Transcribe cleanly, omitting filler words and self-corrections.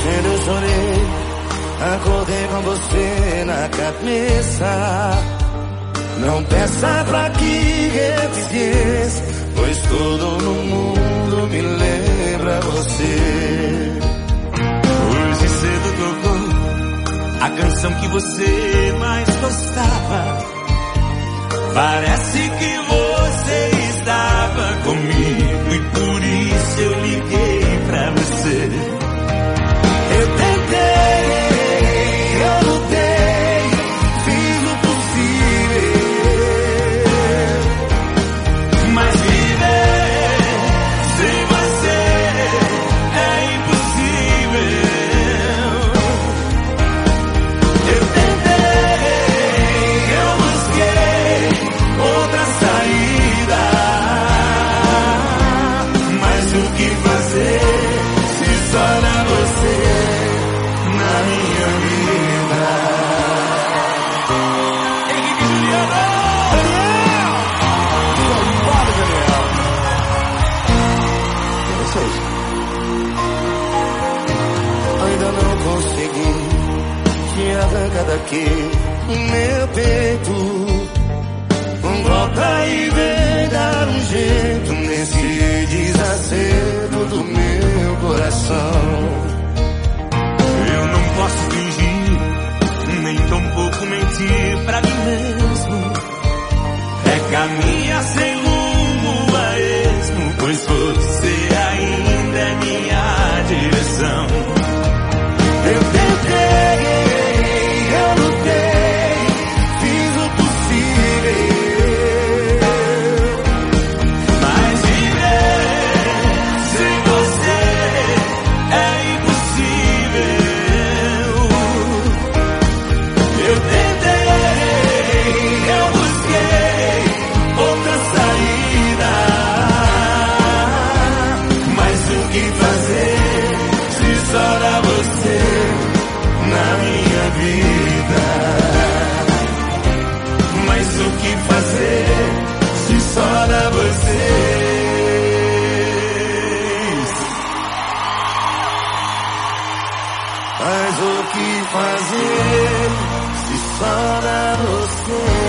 cedo eu chorei, acordei com você na cabeça. Não peça pra que eu te esqueça, pois tudo no mundo me lembra você. Hoje cedo tocou a canção que você mais gostava. Parece que você estava comigo e por isso eu liguei pra você. Eu tentei, eu lutei, fiz o possível, mas viver sem você é impossível. eu tentei, eu busquei outra saída, mas o que fazer se só era você na minha vida? Henrique Juliano! Ainda não consegui te arrancar daqui, meu peito. Volta e vem dar um jeito nesse desacerto do meu coração. Eu não posso fingir, nem tampouco mentir pra mim mesmo. É caminhar sem rumo a esmo, pois você ainda é minha direção. Eu tentei, eu lutei, fiz o possível, Mas viver sem você é impossível. eu tentei, eu busquei outra saída, mas o que fazer se só era você na minha vida? Mas o que fazer se só era você? Mas o que fazer se só era você?